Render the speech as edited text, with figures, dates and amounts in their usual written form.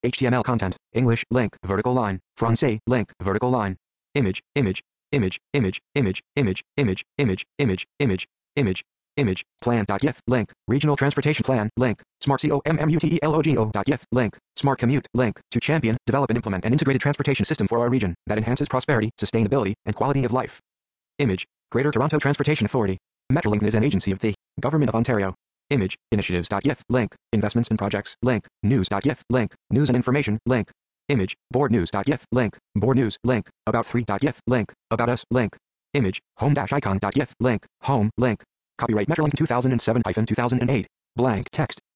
HTML content, English, link, vertical line, Francais, link, vertical line, image, image, image, image, image, image, image, image, image, image, image, image, plan.gif, link, regional transportation plan, link, smartcommutelogo.gif, link, smart commute, link, to champion, develop and implement an integrated transportation system for our region that enhances prosperity, sustainability, and quality of life. Image, Greater Toronto Transportation Authority. Metrolink is an agency of the Government of Ontario. Image, initiatives.gif, link, investments and projects, link, news.gif, link, news and information, link, image, boardnews.gif, link, board news, link, about3.gif, link, about us, link, image, home-icon.gif, link, home, link, copyright Metrolink 2007-2008, blank text.